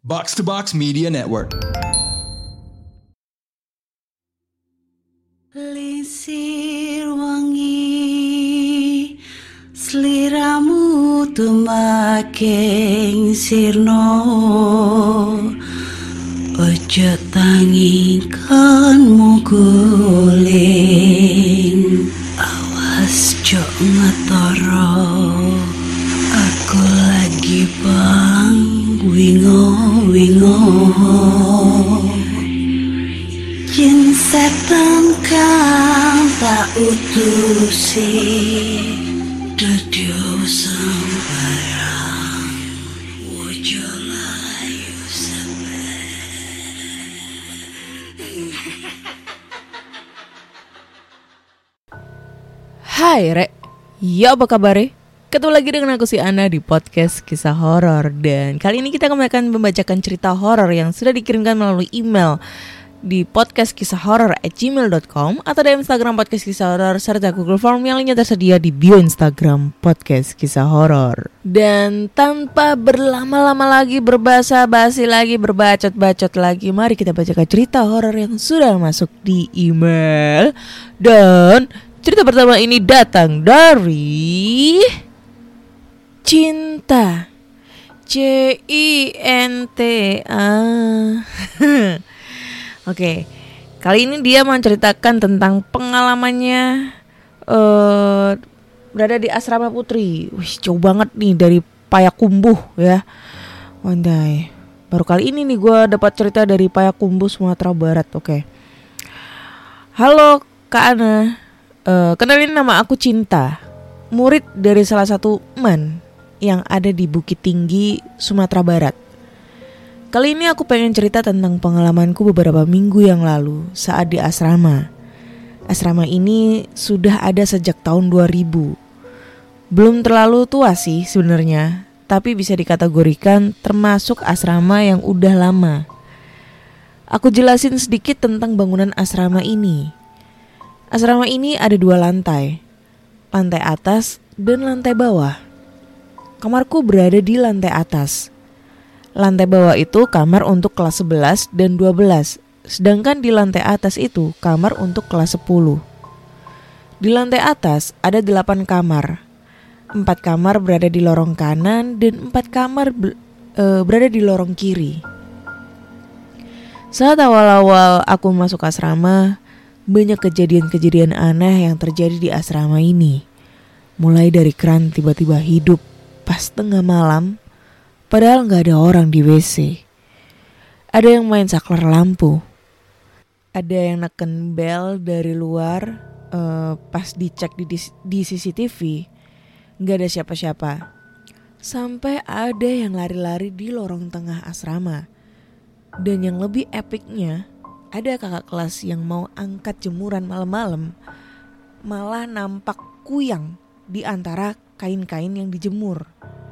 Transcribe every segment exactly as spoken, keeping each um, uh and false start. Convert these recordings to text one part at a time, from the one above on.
Box to Box Media Network. Lisir wangi sliramu tumaking sirno, ojo tangikanmu guling, awas jo ngetoro, aku lagi bang wingo-wingo. Yen setan kang tak utusi dadya sembarang, ojo layu sampeyan. Hai Rek, ya apa kabar? Ketemu lagi dengan aku si Ana di podcast kisah horor. Dan kali ini kita akan membacakan cerita horor yang sudah dikirimkan melalui email di podcastkisahhoror at gmail dot com atau di Instagram podcast kisah horor serta Google Form yang lainnya tersedia di bio Instagram podcast kisah horor. Dan tanpa berlama-lama lagi, berbahasa basi lagi, berbacot-bacot lagi, mari kita bacakan cerita horor yang sudah masuk di email. Dan cerita pertama ini datang dari Cinta, C I N T A. Oke, kali ini dia menceritakan tentang pengalamannya uh, berada di asrama putri. Wih, jauh banget nih dari Payakumbuh ya. Wandai, baru kali ini nih gue dapat cerita dari Payakumbuh, Sumatera Barat. Oke, halo Kak Ana, uh, kenalin nama aku Cinta, murid dari salah satu man yang ada di Bukit Tinggi, Sumatera Barat. Kali ini aku pengen cerita tentang pengalamanku beberapa minggu yang lalu saat di asrama. Asrama ini sudah ada sejak tahun dua ribu. Belum terlalu tua sih sebenarnya, tapi bisa dikategorikan termasuk asrama yang udah lama. Aku jelasin sedikit tentang bangunan asrama ini. Asrama ini ada dua lantai, lantai atas dan lantai bawah. Kamarku berada di lantai atas. Lantai bawah itu kamar untuk kelas sebelas dan dua belas, sedangkan di lantai atas itu kamar untuk kelas sepuluh. Di lantai atas ada delapan kamar. Empat kamar berada di lorong kanan dan empat kamar be- e, berada di lorong kiri. Saat awal-awal aku masuk asrama, banyak kejadian-kejadian aneh yang terjadi di asrama ini. Mulai dari keran tiba-tiba hidup pas tengah malam, padahal gak ada orang di W C. Ada yang main saklar lampu. Ada yang neken bel dari luar, uh, pas dicek di, di C C T V, gak ada siapa-siapa. Sampai ada yang lari-lari di lorong tengah asrama. Dan yang lebih epicnya, ada kakak kelas yang mau angkat jemuran malam-malam, malah nampak kuyang di antara kain-kain yang dijemur.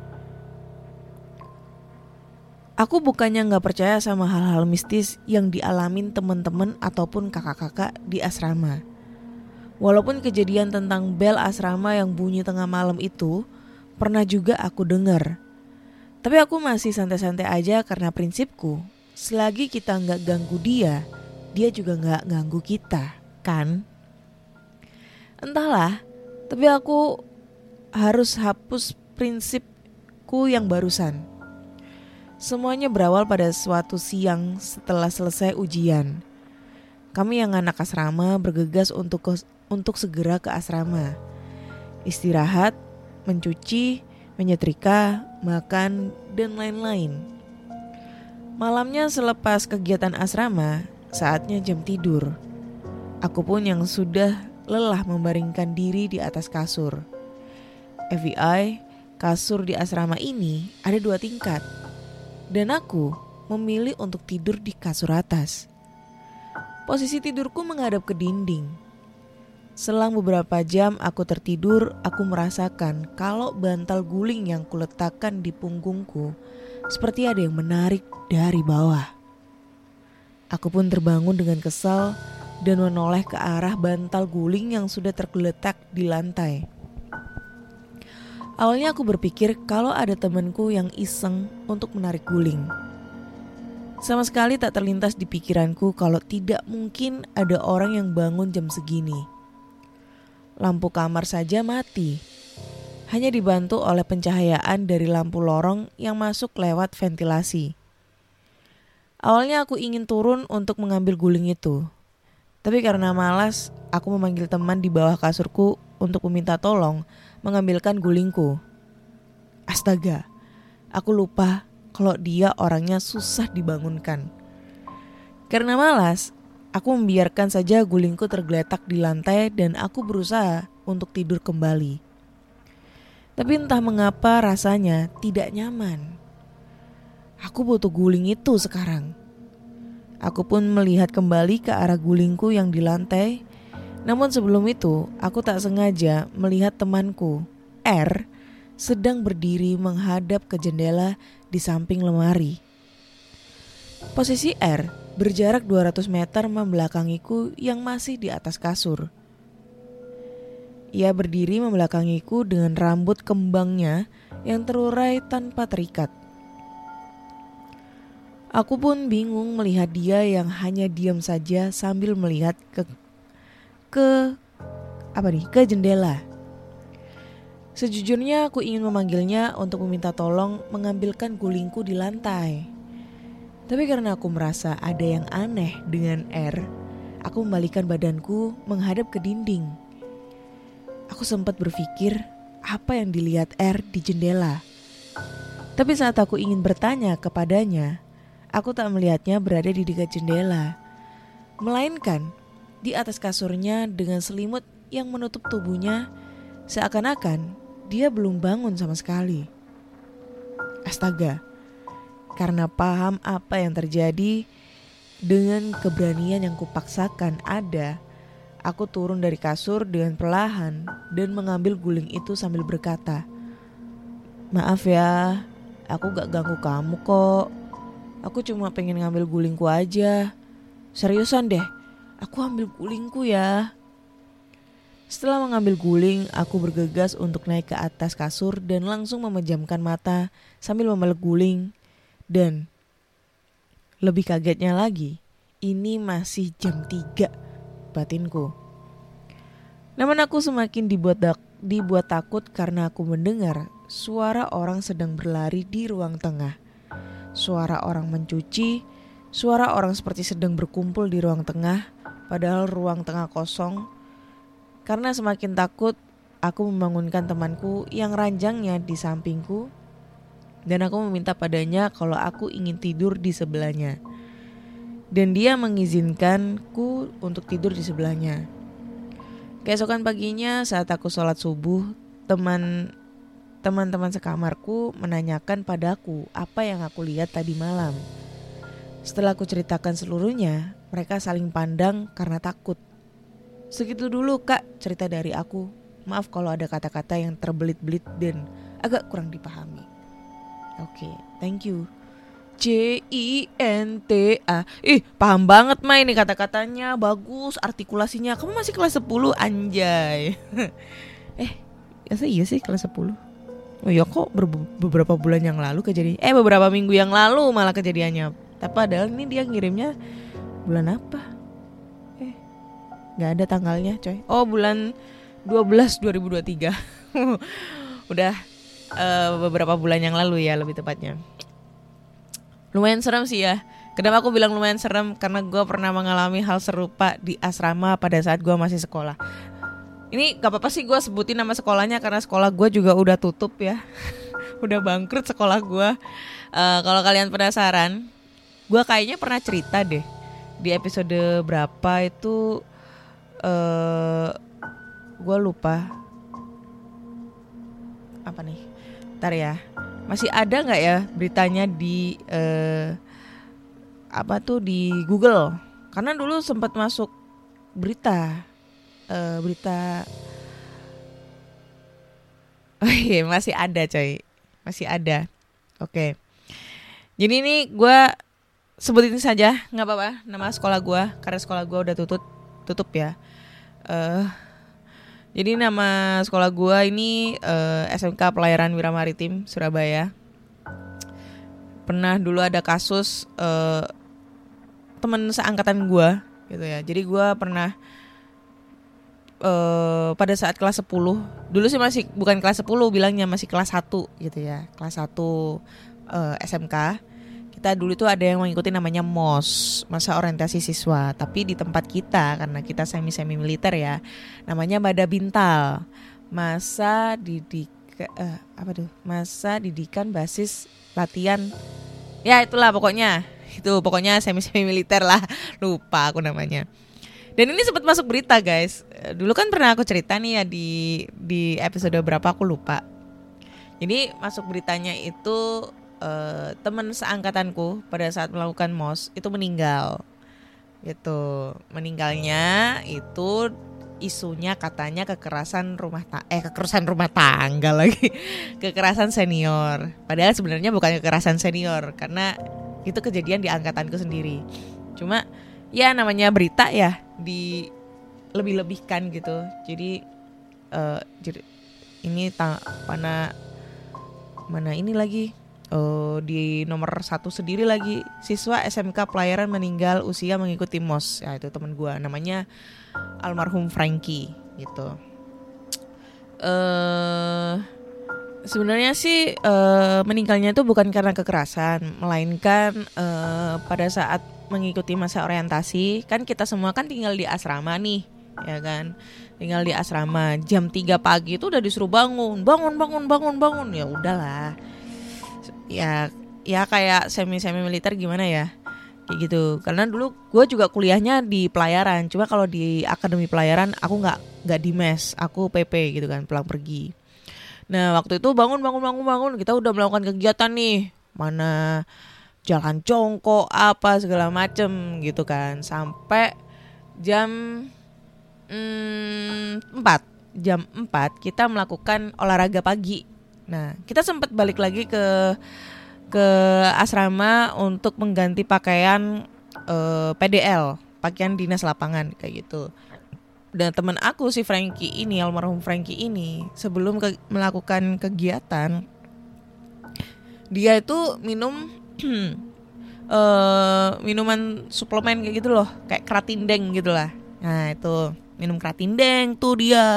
Aku bukannya gak percaya sama hal-hal mistis yang dialamin teman-teman ataupun kakak-kakak di asrama. Walaupun kejadian tentang bel asrama yang bunyi tengah malam itu pernah juga aku dengar. Tapi aku masih santai-santai aja karena prinsipku, selagi kita gak ganggu dia, dia juga gak ganggu kita, kan? Entahlah, tapi aku harus hapus prinsipku yang barusan. Semuanya berawal pada suatu siang setelah selesai ujian. Kami yang anak asrama bergegas untuk ke, untuk segera ke asrama. Istirahat, mencuci, menyetrika, makan, dan lain-lain. Malamnya selepas kegiatan asrama, saatnya jam tidur. Aku pun yang sudah lelah membaringkan diri di atas kasur. F Y I, kasur di asrama ini ada dua tingkat. Dan aku memilih untuk tidur di kasur atas. Posisi tidurku menghadap ke dinding. Selang beberapa jam aku tertidur, aku merasakan kalau bantal guling yang kuletakkan di punggungku seperti ada yang menarik dari bawah. Aku pun terbangun dengan kesal dan menoleh ke arah bantal guling yang sudah tergeletak di lantai. Awalnya aku berpikir kalau ada temanku yang iseng untuk menarik guling. Sama sekali tak terlintas di pikiranku kalau tidak mungkin ada orang yang bangun jam segini. Lampu kamar saja mati. Hanya dibantu oleh pencahayaan dari lampu lorong yang masuk lewat ventilasi. Awalnya aku ingin turun untuk mengambil guling itu. Tapi karena malas, aku memanggil teman di bawah kasurku untuk meminta tolong mengambilkan gulingku. Astaga, aku lupa kalau dia orangnya susah dibangunkan. Karena malas, aku membiarkan saja gulingku tergeletak di lantai dan aku berusaha untuk tidur kembali. Tapi entah mengapa rasanya tidak nyaman. Aku butuh guling itu sekarang. Aku pun melihat kembali ke arah gulingku yang di lantai. Namun sebelum itu, aku tak sengaja melihat temanku, R, sedang berdiri menghadap ke jendela di samping lemari. Posisi R berjarak dua ratus meter membelakangiku yang masih di atas kasur. Ia berdiri membelakangiku dengan rambut kembangnya yang terurai tanpa terikat. Aku pun bingung melihat dia yang hanya diam saja sambil melihat ke ke apa nih ke jendela. Sejujurnya aku ingin memanggilnya untuk meminta tolong mengambilkan gulingku di lantai. Tapi karena aku merasa ada yang aneh dengan R, aku membalikkan badanku menghadap ke dinding. Aku sempat berpikir apa yang dilihat R di jendela. Tapi saat aku ingin bertanya kepadanya, aku tak melihatnya berada di dekat jendela. Melainkan di atas kasurnya dengan selimut yang menutup tubuhnya, seakan-akan dia belum bangun sama sekali. Astaga, karena paham apa yang terjadi, dengan keberanian yang kupaksakan ada, aku turun dari kasur dengan perlahan dan mengambil guling itu sambil berkata, "Maaf ya, aku gak ganggu kamu kok. Aku cuma pengen ngambil gulingku aja. Seriusan deh, aku ambil gulingku ya." Setelah mengambil guling, aku bergegas untuk naik ke atas kasur dan langsung memejamkan mata sambil memeluk guling. Dan lebih kagetnya lagi, ini masih jam tiga batinku. Namun aku semakin dibuat, dibuat takut karena aku mendengar suara orang sedang berlari di ruang tengah. Suara orang mencuci, suara orang seperti sedang berkumpul di ruang tengah, padahal ruang tengah kosong. Karena semakin takut, aku membangunkan temanku yang ranjangnya di sampingku dan aku meminta padanya kalau aku ingin tidur di sebelahnya. Dan dia mengizinkanku untuk tidur di sebelahnya. Keesokan paginya saat aku sholat subuh, teman teman-teman sekamarku menanyakan padaku apa yang aku lihat tadi malam. Setelah aku ceritakan seluruhnya, mereka saling pandang karena takut. Segitu dulu Kak cerita dari aku. Maaf kalau ada kata-kata yang terbelit-belit dan agak kurang dipahami. Oke, okay, thank you. C I N T A. Ih, paham banget Mai ini kata-katanya. Bagus artikulasinya. Kamu masih kelas sepuluh anjay. eh, ya iya sih kelas sepuluh. Oh ya kok ber- beberapa bulan yang lalu kejadian. Eh beberapa minggu yang lalu malah kejadiannya. Tapi padahal ini dia ngirimnya bulan apa? Gak ada tanggalnya coy. Oh bulan dua belas dua ribu dua puluh tiga. Udah uh, beberapa bulan yang lalu ya lebih tepatnya. Lumayan serem sih ya. Kenapa aku bilang lumayan serem? Karena gue pernah mengalami hal serupa di asrama pada saat gue masih sekolah. Ini gak apa-apa sih gue sebutin nama sekolahnya karena sekolah gue juga udah tutup ya. Udah bangkrut sekolah gue. uh, Kalau kalian penasaran, gue kayaknya pernah cerita deh di episode berapa itu. Uh, gue lupa apa nih, ntar ya, masih ada nggak ya beritanya di uh, apa tuh di Google? Karena dulu sempat masuk berita, uh, berita, oh iya masih ada coy, masih ada. Oke, okay. Jadi ini gue sebutin saja, nggak apa-apa nama sekolah gue karena sekolah gue udah tutup. tutup ya. Uh, jadi nama sekolah gua ini uh, S M K Pelayaran Wiramaritim Surabaya. pernah dulu ada kasus uh, teman seangkatan gue gitu ya. Jadi gue pernah uh, pada saat kelas sepuluh, dulu sih masih bukan kelas sepuluh bilangnya, masih kelas satu gitu ya. Kelas satu uh, S M K. Kita dulu tuh ada yang mengikuti namanya M O S, masa orientasi siswa. Tapi di tempat kita, karena kita semi-semi militer ya, namanya Mada Bintal, masa didik uh, apa tuh? Masa didikan basis latihan. Ya itulah pokoknya. Itu pokoknya semi-semi militer lah. Lupa aku namanya. Dan ini sempat masuk berita, guys. Dulu kan pernah aku cerita nih ya di di episode berapa aku lupa. Jadi masuk beritanya itu Uh, teman seangkatanku pada saat melakukan M O S itu meninggal. Gitu. Meninggalnya itu isunya katanya kekerasan rumah ta- eh kekerasan rumah tangga lagi. Kekerasan senior. Padahal sebenarnya bukan kekerasan senior, karena itu kejadian di angkatanku sendiri. Cuma ya namanya berita ya, di lebih-lebihkan gitu. Jadi uh, jadi ini ta- mana mana ini lagi Uh, di nomor satu sendiri lagi, siswa S M K pelayaran meninggal usia mengikuti M O S. Ya itu teman gue, namanya almarhum Frankie gitu. Uh, sebenarnya sih uh, meninggalnya itu bukan karena kekerasan, melainkan uh, pada saat mengikuti masa orientasi. Kan kita semua kan tinggal di asrama nih, ya kan? Tinggal di asrama, jam tiga pagi itu udah disuruh bangun, bangun, bangun, bangun, bangun. Ya udahlah. Ya, ya kayak semi-semi militer gimana ya, kayak gitu. Karena dulu gue juga kuliahnya di pelayaran, cuma kalau di akademi pelayaran aku nggak nggak di mes, aku P P gitu kan, pulang pergi. Nah waktu itu bangun bangun bangun bangun, kita udah melakukan kegiatan nih, mana jalan jongkok apa segala macem gitu kan, sampai jam mm, empat jam empat kita melakukan olahraga pagi. Nah, kita sempat balik lagi ke ke asrama untuk mengganti pakaian uh, P D L, pakaian dinas lapangan kayak gitu. Dan teman aku si Frankie ini, almarhum Frankie ini, sebelum ke, melakukan kegiatan, dia itu minum uh, minuman suplemen kayak gitu loh, kayak Kratindeng gitulah. Nah itu minum Kratindeng tuh dia.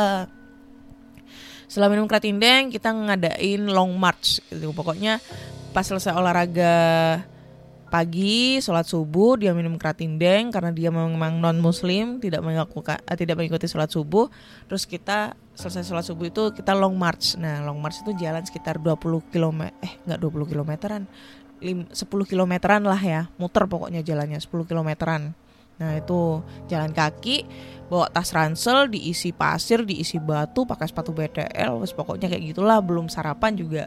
Setelah minum Kratindeng kita ngadain long march gitu. Pokoknya pas selesai olahraga pagi, sholat subuh, dia minum Kratindeng karena dia memang non muslim, tidak melakukan tidak mengikuti sholat subuh. Terus kita selesai sholat subuh itu kita long march. Nah long march itu jalan sekitar dua puluh kilometer, eh nggak dua puluh kilometeran, sepuluh kilometeran lah ya, muter pokoknya jalannya sepuluh kilometeran. Nah itu jalan kaki, bawa tas ransel, diisi pasir, diisi batu, pakai sepatu B T L, pokoknya kayak gitulah, belum sarapan juga.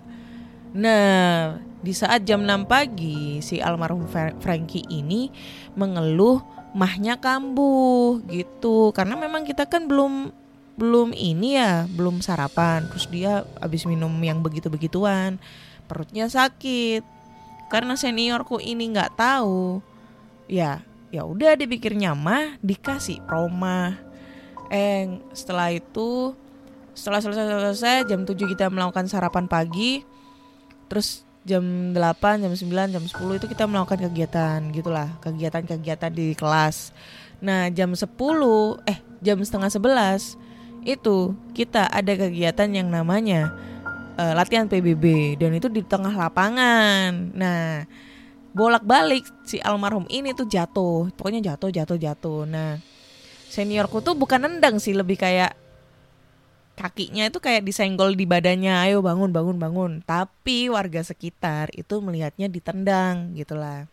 Nah di saat jam enam pagi si almarhum Frankie ini mengeluh mahnya kambuh gitu, karena memang kita kan belum belum ini ya, belum sarapan. Terus dia habis minum yang begitu-begituan, perutnya sakit. Karena seniorku ini nggak tahu, ya ya udah dipikirnya mah dikasih promah. Eh setelah itu setelah selesai-selesai jam tujuh kita melakukan sarapan pagi. Terus jam delapan, jam sembilan, jam sepuluh itu kita melakukan kegiatan gitulah, kegiatan-kegiatan di kelas. Nah, jam sepuluh eh jam setengah sebelas itu kita ada kegiatan yang namanya uh, latihan P B B, dan itu di tengah lapangan. Nah, bolak-balik si almarhum ini tuh jatuh, pokoknya jatuh jatuh jatuh. Nah seniorku tuh bukan nendang sih, lebih kayak kakinya itu kayak disenggol di badannya, ayo bangun bangun bangun. Tapi warga sekitar itu melihatnya ditendang gitulah.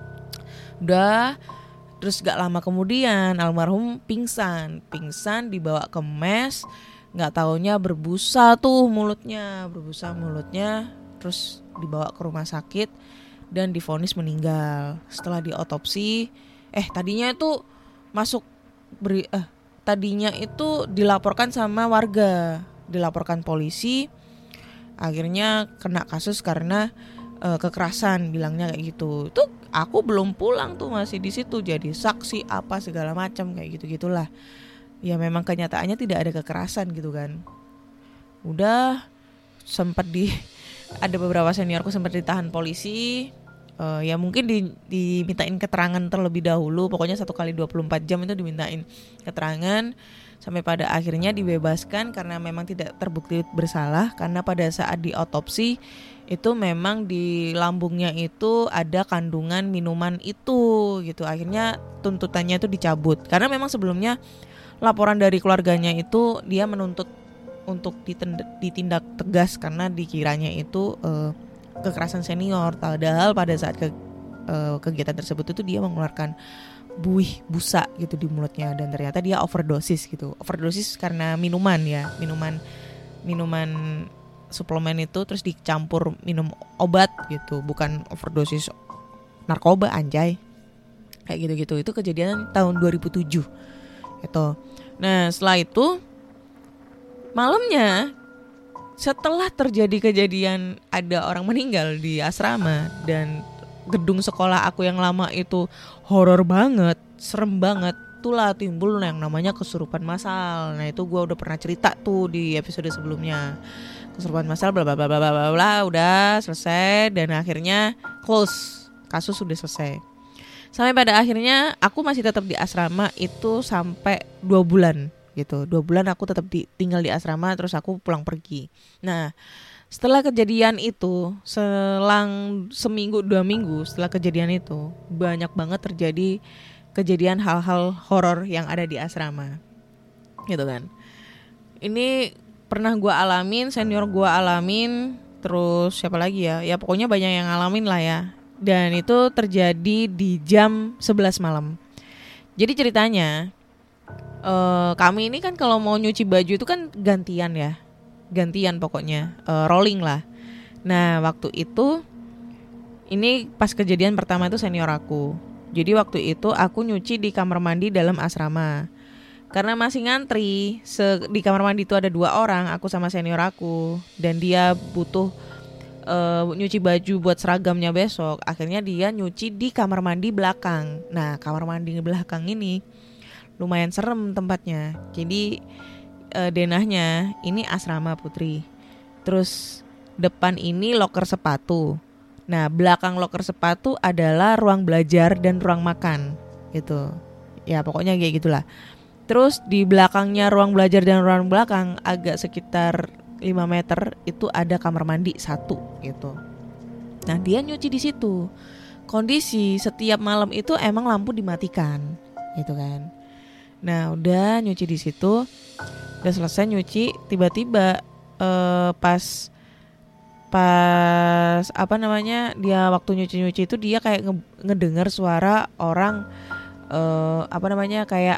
Udah, terus gak lama kemudian almarhum pingsan, pingsan dibawa ke mes. Gak taunya berbusa tuh mulutnya, berbusa mulutnya, terus dibawa ke rumah sakit dan divonis meninggal. Setelah diotopsi, eh tadinya itu masuk beri, eh tadinya itu dilaporkan sama warga, dilaporkan polisi, akhirnya kena kasus karena eh, kekerasan, bilangnya kayak gitu. Itu aku belum pulang tuh, masih di situ jadi saksi apa segala macam kayak gitu gitulah. Ya memang kenyataannya tidak ada kekerasan gitu kan. Udah sempat di ada beberapa seniorku sempat ditahan polisi, uh, ya mungkin di, dimintain keterangan terlebih dahulu. Pokoknya satu kali dua puluh empat jam itu dimintain keterangan, sampai pada akhirnya dibebaskan karena memang tidak terbukti bersalah. Karena pada saat diotopsi itu memang di lambungnya itu ada kandungan minuman itu gitu. Akhirnya tuntutannya itu dicabut karena memang sebelumnya laporan dari keluarganya itu dia menuntut untuk ditindak tegas karena dikiranya itu uh, kekerasan senior. Padahal pada saat ke, uh, kegiatan tersebut itu dia mengeluarkan buih busa gitu di mulutnya, dan ternyata dia overdosis gitu. Overdosis karena minuman ya, minuman minuman suplemen itu terus dicampur minum obat gitu, bukan overdosis narkoba anjay. Kayak gitu-gitu. Itu kejadian tahun dua ribu tujuh itu. Nah, setelah itu malamnya setelah terjadi kejadian ada orang meninggal di asrama dan gedung sekolah aku yang lama itu horor banget, serem banget, itulah timbul yang namanya kesurupan massal. Nah itu gue udah pernah cerita tuh di episode sebelumnya. Kesurupan massal bla bla bla bla bla bla udah selesai dan akhirnya close, kasus sudah selesai. Sampai pada akhirnya aku masih tetap di asrama itu sampai dua bulan gitu. Dua bulan aku tetap di, tinggal di asrama, terus aku pulang pergi. Nah setelah kejadian itu, selang seminggu dua minggu setelah kejadian itu, banyak banget terjadi kejadian hal-hal horor yang ada di asrama gitu kan. Ini pernah gue alamin, senior gue alamin, terus siapa lagi ya, ya pokoknya banyak yang ngalamin lah ya. Dan itu terjadi di jam sebelas malam. Jadi ceritanya Uh, kami ini kan kalau mau nyuci baju itu kan gantian ya, gantian pokoknya, uh, rolling lah. Nah waktu itu, ini pas kejadian pertama itu senior aku. Jadi waktu itu aku nyuci di kamar mandi dalam asrama. Karena masih ngantri, se- di kamar mandi itu ada dua orang, aku sama senior aku. Dan dia butuh uh, nyuci baju buat seragamnya besok. Akhirnya dia nyuci di kamar mandi belakang. Nah kamar mandi belakang ini lumayan serem tempatnya. Jadi e, denahnya ini asrama putri. Terus depan ini loker sepatu. Nah belakang loker sepatu adalah ruang belajar dan ruang makan gitu. Ya pokoknya kayak gitulah. Terus di belakangnya ruang belajar dan ruang belakang agak sekitar lima meter itu ada kamar mandi satu gitu. Nah dia nyuci di situ. Kondisi setiap malam itu emang lampu dimatikan gitu kan. Nah udah nyuci di situ, udah selesai nyuci, tiba-tiba uh, pas pas apa namanya dia waktu nyuci-nyuci itu dia kayak nge- ngedengar suara orang uh, apa namanya kayak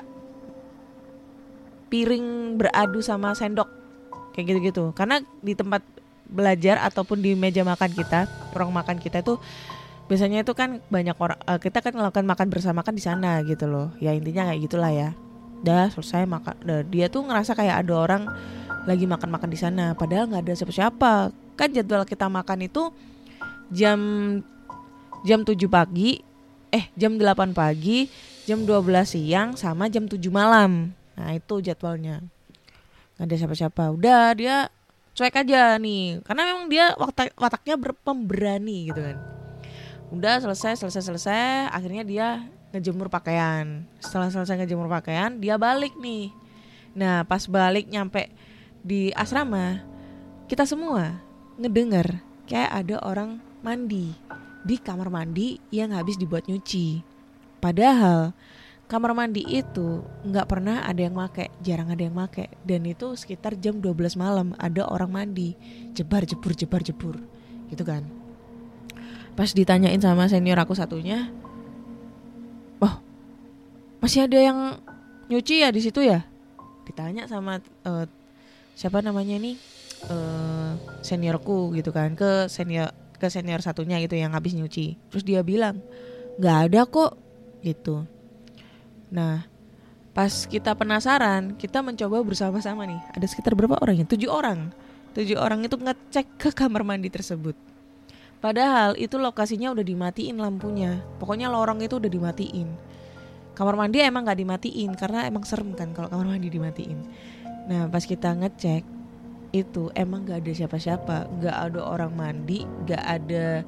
piring beradu sama sendok kayak gitu-gitu. Karena di tempat belajar ataupun di meja makan kita, ruang makan kita itu biasanya itu kan banyak orang, uh, kita kan melakukan makan bersama kan di sana gitu loh. Ya intinya kayak gitulah ya. Udah selesai makan, dia tuh ngerasa kayak ada orang lagi makan-makan di sana, padahal nggak ada siapa-siapa. Kan jadwal kita makan itu jam jam tujuh pagi, eh jam delapan pagi, jam dua belas siang, sama jam tujuh malam. Nah itu jadwalnya. Nggak ada siapa-siapa. Udah dia cuek aja nih, karena memang dia watak, wataknya berpemberani gitu kan. Udah selesai selesai selesai, akhirnya dia ngejemur pakaian. Setelah selesai ngejemur pakaian, dia balik nih. Nah pas balik nyampe di asrama, kita semua ngedengar kayak ada orang mandi di kamar mandi yang habis dibuat nyuci. Padahal kamar mandi itu gak pernah ada yang make, jarang ada yang make. Dan itu sekitar jam dua belas malam ada orang mandi, jebar jebur jebar jebur gitu kan. Pas ditanyain sama senior aku satunya, oh masih ada yang nyuci ya di situ ya? Ditanya sama uh, siapa namanya nih uh, seniorku gitu kan, ke senior ke senior satunya gitu yang habis nyuci. Terus dia bilang nggak ada kok gitu. Nah pas kita penasaran, kita mencoba bersama-sama nih. Ada sekitar berapa orang ya? Tujuh orang. Tujuh orang itu ngecek ke kamar mandi tersebut. Padahal itu lokasinya udah dimatiin lampunya. Pokoknya lorong itu udah dimatiin. Kamar mandi emang gak dimatiin karena emang serem kan kalau kamar mandi dimatiin. Nah pas kita ngecek itu emang gak ada siapa-siapa, gak ada orang mandi, gak ada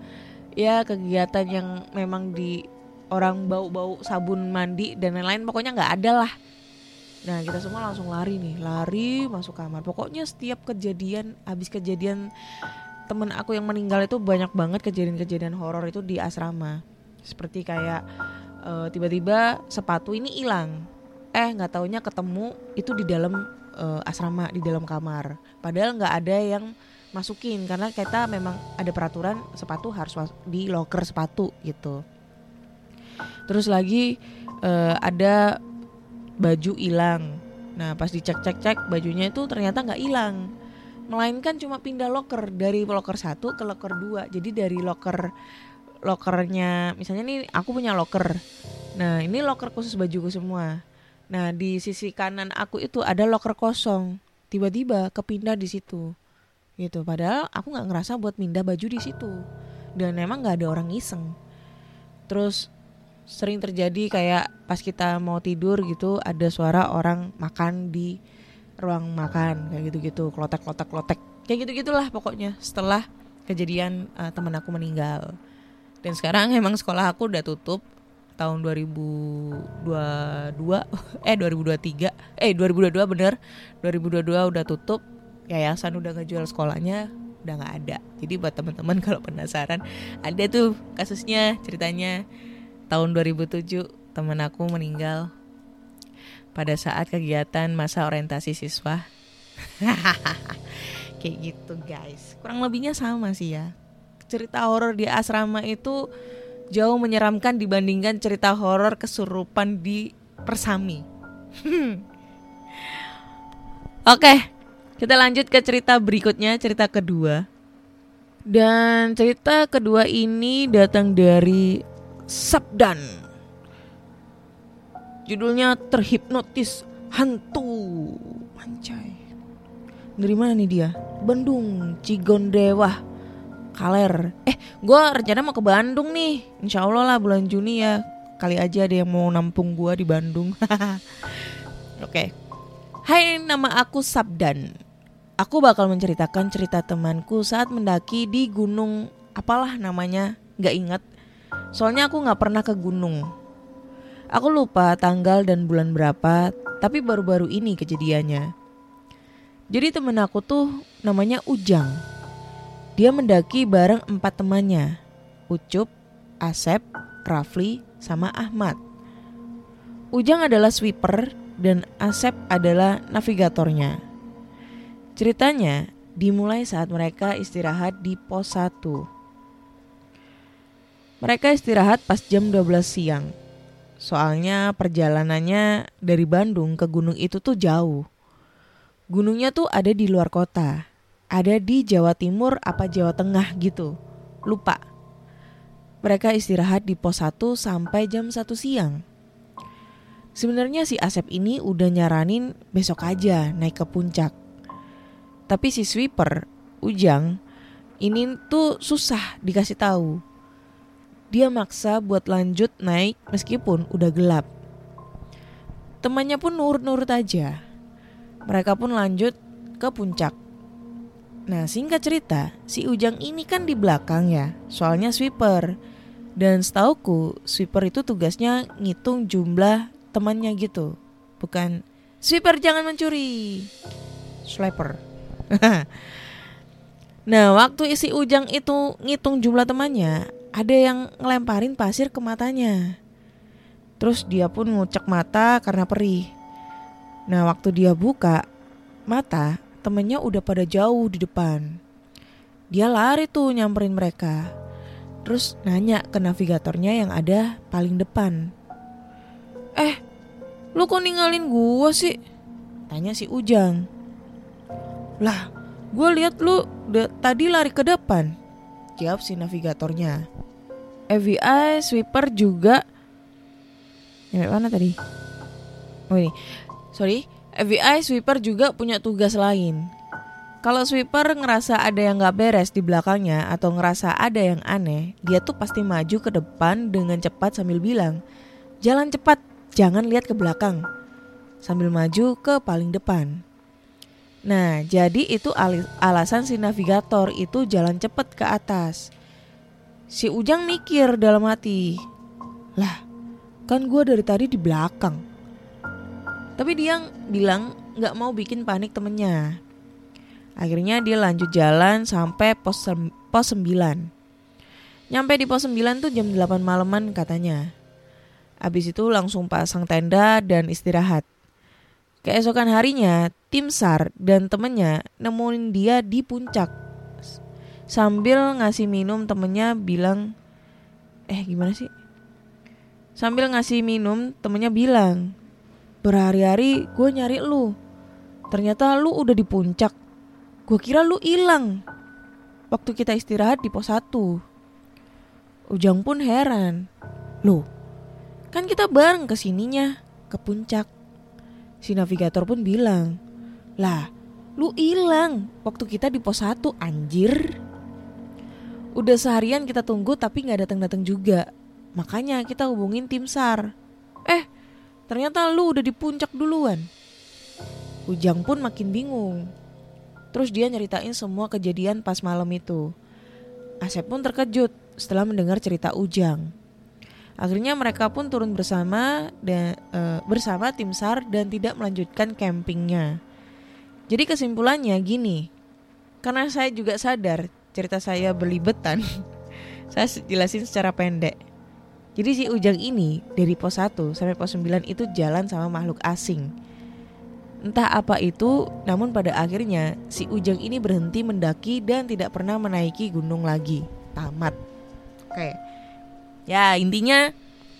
ya kegiatan yang memang di orang bau-bau sabun mandi dan lain-lain, pokoknya nggak ada lah. Nah kita semua langsung lari nih, lari masuk kamar. Pokoknya setiap kejadian, habis kejadian temen aku yang meninggal itu banyak banget kejadian-kejadian horor itu di asrama. Seperti kayak uh, tiba-tiba sepatu ini hilang, eh nggak taunya ketemu itu di dalam uh, asrama, di dalam kamar. Padahal nggak ada yang masukin karena kita memang ada peraturan sepatu harus di loker sepatu gitu. Terus lagi uh, ada baju hilang. Nah pas dicek-cek-cek bajunya itu ternyata nggak hilang, melainkan cuma pindah loker dari loker satu ke loker dua. Jadi dari loker lokernya, misalnya nih aku punya loker. Nah ini loker khusus bajuku semua. Nah di sisi kanan aku itu ada loker kosong. Tiba-tiba kepindah di situ, gitu. Padahal aku nggak ngerasa buat pindah baju di situ. Dan memang nggak ada orang iseng. Terus sering terjadi kayak pas kita mau tidur gitu ada suara orang makan di ruang makan kayak gitu-gitu, klotek-klotek-klotek kayak gitu-gitulah pokoknya setelah kejadian uh, teman aku meninggal. Dan sekarang emang sekolah aku udah tutup tahun dua ribu dua puluh dua eh dua ribu dua puluh tiga eh dua ribu dua puluh dua bener dua ribu dua puluh dua udah tutup, yayasan udah ngejual sekolahnya, udah nggak ada. Jadi buat teman-teman kalau penasaran, ada tuh kasusnya, ceritanya tahun dua ribu tujuh teman aku meninggal pada saat kegiatan masa orientasi siswa. Kayak gitu guys, kurang lebihnya sama sih ya. Cerita horor di asrama itu jauh menyeramkan dibandingkan cerita horor kesurupan di Persami. Oke, kita lanjut ke cerita berikutnya, cerita kedua. Dan cerita kedua ini datang dari Sabdan. Judulnya Terhipnotis Hantu. Anjay. Dari mana nih dia? Bandung, Cigondewa, Kaler. Eh, gue rencana mau ke Bandung nih. Insya Allah lah bulan Juni ya. Kali aja ada yang mau nampung gue di Bandung. Oke. Okay. Hai, nama aku Sabdan. Aku bakal menceritakan cerita temanku saat mendaki di gunung apalah namanya, gak ingat. Soalnya aku gak pernah ke gunung. Aku lupa tanggal dan bulan berapa, tapi baru-baru ini kejadiannya. Jadi temen aku tuh namanya Ujang. Dia mendaki bareng empat temannya, Ucup, Asep, Rafli, sama Ahmad. Ujang adalah sweeper dan Asep adalah navigatornya. Ceritanya dimulai saat mereka istirahat di pos satu. Mereka istirahat pas jam dua belas siang. Soalnya perjalanannya dari Bandung ke gunung itu tuh jauh. Gunungnya tuh ada di luar kota. Ada di Jawa Timur apa Jawa Tengah gitu. Lupa. Mereka istirahat di pos satu sampai jam satu siang. Sebenarnya si Asep ini udah nyaranin besok aja naik ke puncak. Tapi si sweeper, Ujang, ini tuh susah dikasih tahu. Dia maksa buat lanjut naik meskipun udah gelap. Temannya pun nurut-nurut aja. Mereka pun lanjut ke puncak. Nah singkat cerita, si Ujang ini kan di belakang ya, soalnya sweeper. Dan setauku sweeper itu tugasnya ngitung jumlah temannya gitu. Bukan sweeper jangan mencuri, sweeper. Nah waktu si Ujang itu ngitung jumlah temannya, ada yang ngelemparin pasir ke matanya. Terus dia pun ngucek mata karena perih. Nah waktu dia buka mata, temennya udah pada jauh di depan. Dia lari tuh nyamperin mereka. Terus nanya ke navigatornya yang ada paling depan. Eh, lu kok ninggalin gua sih? Tanya si Ujang. Lah, gua lihat lu de- tadi lari ke depan, jawab si navigatornya. F B I sweeper juga. Nyampe mana tadi? Oh ini. Sorry, F B I sweeper juga punya tugas lain. Kalau sweeper ngerasa ada yang gak beres di belakangnya atau ngerasa ada yang aneh, dia tuh pasti maju ke depan dengan cepat sambil bilang, jalan cepat, jangan lihat ke belakang, sambil maju ke paling depan. Nah jadi itu alasan si navigator itu jalan cepat ke atas. Si Ujang mikir dalam hati, lah kan gue dari tadi di belakang. Tapi dia bilang gak mau bikin panik temennya. Akhirnya dia lanjut jalan sampai pos, sem- pos sembilan. Nyampe di pos sembilan tuh jam delapan malaman katanya. Abis itu langsung pasang tenda dan istirahat. Keesokan harinya, tim SAR dan temennya nemuin dia di puncak. Sambil ngasih minum, temennya bilang, Eh gimana sih? Sambil ngasih minum, temennya bilang, berhari-hari gue nyari lu. Ternyata lu udah di puncak. Gue kira lu hilang waktu kita istirahat di pos satu. Ujang pun heran. Loh, kan kita bareng kesininya, ke puncak. Si navigator pun bilang, lah lu hilang waktu kita di pos satu anjir. Udah seharian kita tunggu tapi gak datang-datang juga. Makanya kita hubungin tim SAR. Eh ternyata lu udah di puncak duluan. Ujang pun makin bingung. Terus dia nyeritain semua kejadian pas malam itu. Asep pun terkejut setelah mendengar cerita Ujang. Akhirnya mereka pun turun bersama dan e, bersama tim SAR dan tidak melanjutkan campingnya. Jadi kesimpulannya gini, karena saya juga sadar cerita saya berlibetan, saya jelasin secara pendek. Jadi si Ujang ini dari pos satu sampai pos sembilan itu jalan sama makhluk asing. Entah apa itu, namun pada akhirnya si Ujang ini berhenti mendaki dan tidak pernah menaiki gunung lagi. Tamat. Oke. Ya intinya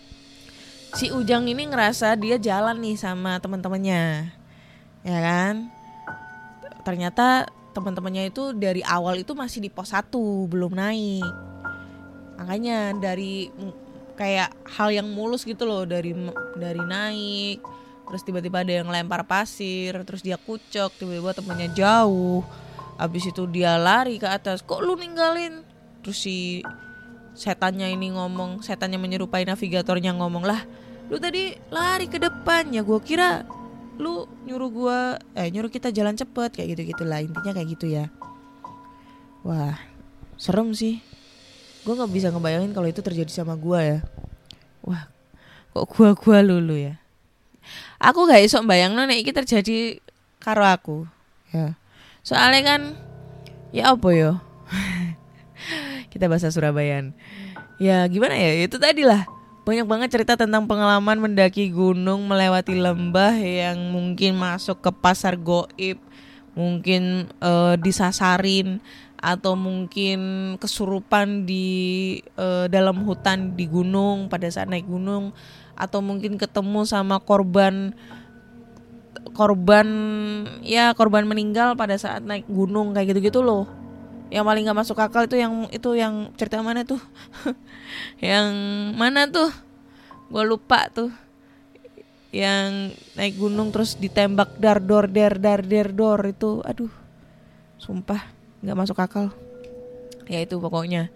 si Ujang ini ngerasa dia jalan nih sama teman-temannya, ya kan? Ternyata teman-temannya itu dari awal itu masih di pos satu, belum naik. Makanya dari kayak hal yang mulus gitu loh, dari dari naik, terus tiba-tiba ada yang lempar pasir, terus dia kucek, tiba-tiba temannya jauh. Abis itu dia lari ke atas, kok lu ninggalin? Terus si setannya ini ngomong, setannya menyerupai navigatornya ngomong, lah lu tadi lari ke depan, ya gue kira lu nyuruh gue, eh nyuruh kita jalan cepet, kayak gitu-gitulah, intinya kayak gitu ya. Wah serem sih, gue nggak bisa ngebayangin kalau itu terjadi sama gue ya. Wah kok gue-gue lulu ya. Aku gak iso mbayangno nek iki terjadi karo aku ya. Soalnya kan ya apa yo. Kita bahasa Surabayaan. Ya gimana ya, itu tadi lah. Banyak banget cerita tentang pengalaman mendaki gunung, melewati lembah yang mungkin masuk ke pasar goib, mungkin uh, disasarin, atau mungkin kesurupan di uh, dalam hutan di gunung pada saat naik gunung, atau mungkin ketemu sama korban korban ya korban meninggal pada saat naik gunung kayak gitu-gitu loh. Yang paling gak masuk akal itu yang itu yang cerita mana tuh? Yang mana tuh? Gue lupa tuh. Yang naik gunung terus ditembak dar dor der dar der dor itu, aduh, sumpah gak masuk akal. Ya itu pokoknya.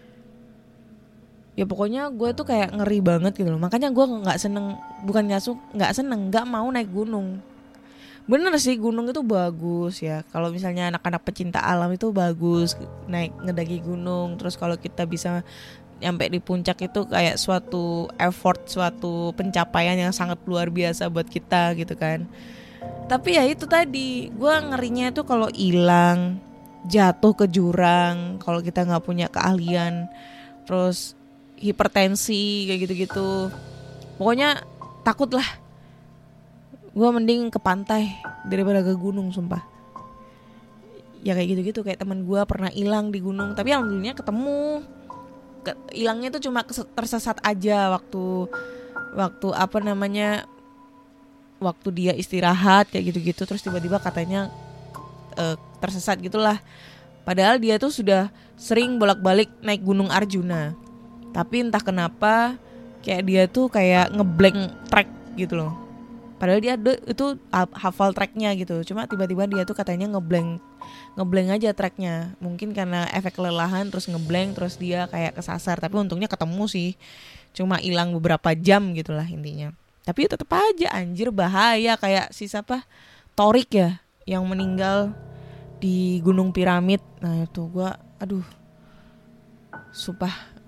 Ya pokoknya gue tuh kayak ngeri banget gitu loh. Makanya gue nggak seneng, bukan nggak su, nggak seneng, nggak mau naik gunung. Bener sih gunung itu bagus ya. Kalau misalnya anak-anak pecinta alam itu bagus naik ngedaki gunung. Terus kalau kita bisa nyampe di puncak itu kayak suatu effort, suatu pencapaian yang sangat luar biasa buat kita gitu kan. Tapi ya itu tadi, gue ngerinya itu kalau hilang, jatuh ke jurang, kalau kita nggak punya keahlian, terus hipertensi kayak gitu-gitu. Pokoknya takut lah. Gue mending ke pantai daripada ke gunung, sumpah. Ya kayak gitu-gitu, kayak teman gue pernah hilang di gunung, tapi alhamdulillah ketemu. Hilangnya tuh cuma tersesat aja waktu waktu apa namanya waktu dia istirahat kayak gitu-gitu, terus tiba-tiba katanya e, tersesat gitulah. Padahal dia tuh sudah sering bolak-balik naik Gunung Arjuna. Tapi entah kenapa kayak dia tuh kayak ngeblank track gitu loh. Padahal dia itu hafal tracknya gitu. Cuma tiba-tiba dia tuh katanya ngeblank ngeblank aja tracknya. Mungkin karena efek kelelahan terus ngeblank, terus dia kayak kesasar. Tapi untungnya ketemu sih. Cuma hilang beberapa jam gitulah intinya. Tapi tetap aja anjir bahaya, kayak si siapa? Torik ya yang meninggal di Gunung Piramid. Nah itu gue aduh, sumpah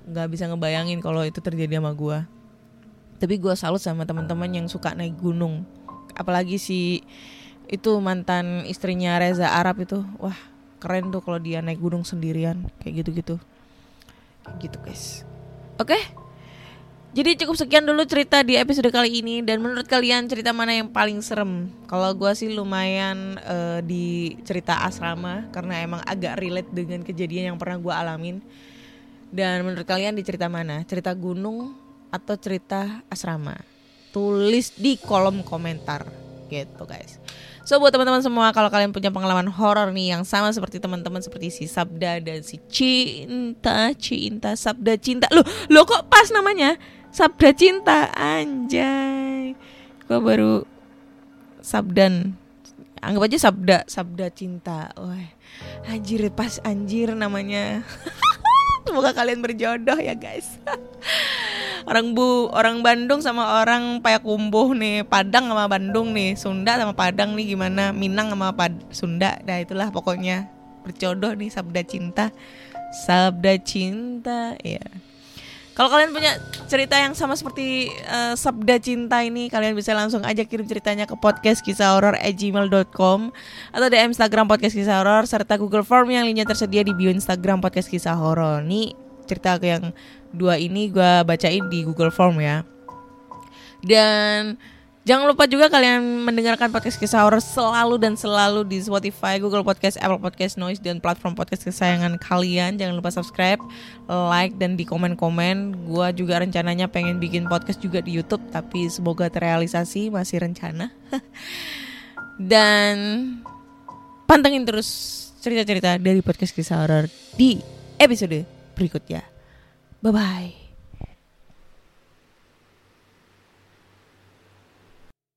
nggak bisa ngebayangin kalau itu terjadi sama gue. Tapi gue salut sama teman-teman yang suka naik gunung, apalagi si itu mantan istrinya Reza Arab itu, wah keren tuh kalau dia naik gunung sendirian kayak gitu-gitu, kayak gitu guys. Oke, jadi cukup sekian dulu cerita di episode kali ini. Dan menurut kalian cerita mana yang paling serem? Kalau gue sih lumayan uh, di cerita asrama, karena emang agak relate dengan kejadian yang pernah gue alamin. Dan menurut kalian di cerita mana? Cerita gunung atau cerita asrama? Tulis di kolom komentar gitu guys. So buat teman-teman semua, kalau kalian punya pengalaman horor nih yang sama seperti teman-teman, seperti si Sabda dan si Cinta, Cinta, Sabda Cinta. Loh, lo kok pas namanya? Sabda Cinta, anjay. Gue baru Sabdan. Anggap aja Sabda, Sabda Cinta. Wah, anjir pas anjir namanya. Semoga kalian berjodoh ya guys. Orang bu, orang Bandung sama orang Payakumbuh nih, Padang sama Bandung nih, Sunda sama Padang nih gimana, Minang sama Pad- Sunda, nah itulah pokoknya berjodoh nih, Sabda Cinta, Sabda Cinta, ya. Kalau kalian punya cerita yang sama seperti uh, Sabda Cinta ini, kalian bisa langsung aja kirim ceritanya ke podcast kisah horor at gmail dot com atau D M Instagram podcast kisah horor serta Google Form yang linknya tersedia di bio Instagram podcast kisah horor. Nih cerita yang dua ini gue bacain di Google Form ya. Dan jangan lupa juga kalian mendengarkan podcast kisah horor selalu dan selalu di Spotify, Google Podcast, Apple Podcast, Noise, dan platform podcast kesayangan kalian. Jangan lupa subscribe, like, dan di komen-komen. Gue juga rencananya pengen bikin podcast juga di YouTube, tapi semoga terrealisasi, masih rencana. Dan pantengin terus cerita-cerita dari podcast kisah horor di episode berikutnya. Bye-bye.